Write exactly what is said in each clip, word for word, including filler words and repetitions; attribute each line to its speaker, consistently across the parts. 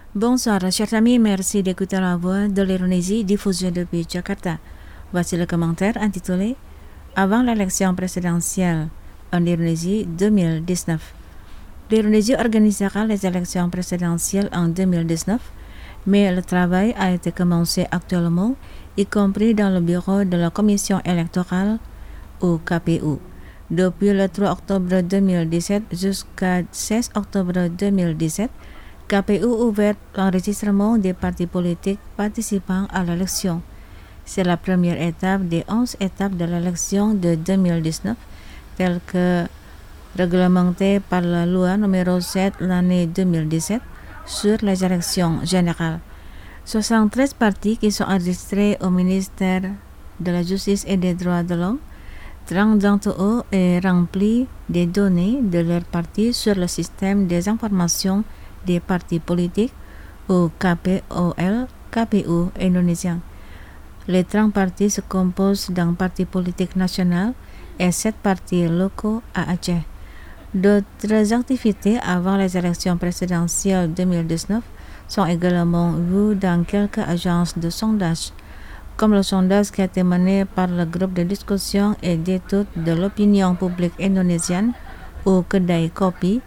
Speaker 1: Bonsoir, chers amis, merci d'écouter la voix de l'Indonésie diffusée depuis Jakarta. Voici le commentaire intitulé Avant l'élection présidentielle en Indonésie deux mille dix-neuf. L'Indonésie organisera les élections présidentielles en deux mille dix-neuf, mais le travail a été commencé actuellement, y compris dans le bureau de la Commission électorale au K P U. Depuis le trois octobre deux mille dix-sept jusqu'à seize octobre deux mille dix-sept, K P U ouvert l'enregistrement des partis politiques participant à l'élection. C'est la première étape des onze étapes de l'élection de deux mille dix-neuf, telle que réglementée par la loi numéro sept l'année deux mille dix-sept sur les élections générales. soixante-treize partis qui sont enregistrés au ministère de la Justice et des Droits de l'Homme. trente d'entre eux ont rempli des données de leur parti sur le système des informations des partis politiques ou K P O L K P U indonésien. Les trente partis se composent d'un parti politique national et sept partis locaux à Aceh. D'autres activités avant les élections présidentielles deux mille dix-neuf sont également vues dans quelques agences de sondage, comme le sondage qui a été mené par le groupe de discussion et d'étude de l'opinion publique indonésienne au Kedai Kopi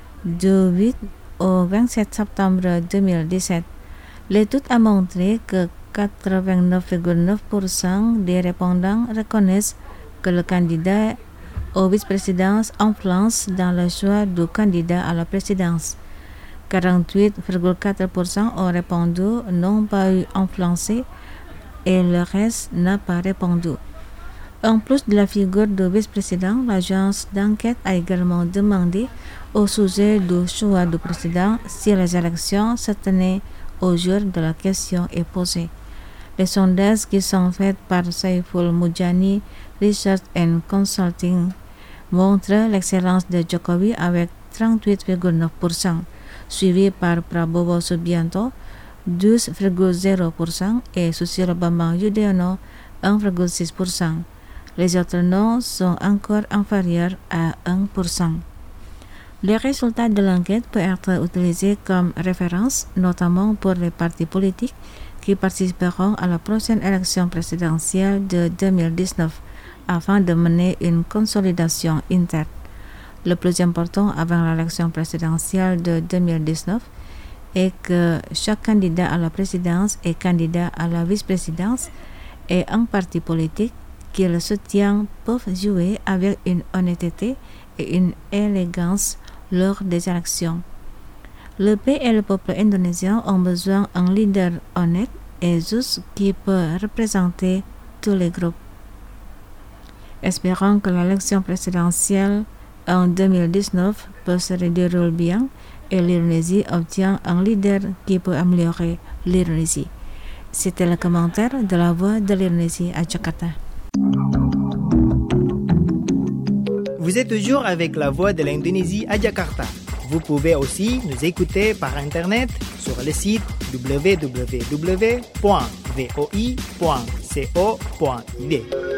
Speaker 1: du huit au vingt-sept septembre deux mille dix-sept. L'étude a montré que quatre-vingt-neuf virgule neuf pour cent des répondants reconnaissent que le candidat aux vice-présidences influence dans le choix du candidat à la présidence. quarante-huit virgule quatre pour cent ont répondu n'ont pas eu influencé et le reste n'a pas répondu. En plus de la figure du vice-président, l'agence d'enquête a également demandé au sujet du choix du président si les élections se tenaient au jour de la question est posée. Les sondages qui sont faits par Saiful Mujani Research and Consulting montrent l'excellence de Jokowi avec trente-huit virgule neuf pour cent, suivi par Prabowo Subianto douze virgule zéro pour cent et Susilo Bambang Yudhoyono un virgule six pour cent. Les autres noms sont encore inférieurs à un pour cent. Les résultats de l'enquête peuvent être utilisés comme référence, notamment pour les partis politiques qui participeront à la prochaine élection présidentielle de deux mille dix-neuf afin de mener une consolidation interne. Le plus important avant l'élection présidentielle de deux mille dix-neuf est que chaque candidat à la présidence et candidat à la vice-présidence et un parti politique qui le soutient peuvent jouer avec une honnêteté et une élégance lors des élections. Le pays et le peuple indonésien ont besoin d'un leader honnête et juste qui peut représenter tous les groupes. Espérons que l'élection présidentielle en deux mille dix-neuf peut se dérouler bien et l'Indonésie obtient un leader qui peut améliorer l'Indonésie. C'était le commentaire de la voix de l'Indonésie à Jakarta.
Speaker 2: Vous êtes toujours avec la voix de l'Indonésie à Jakarta. Vous pouvez aussi nous écouter par internet sur le site w w w point v o i point co point i d.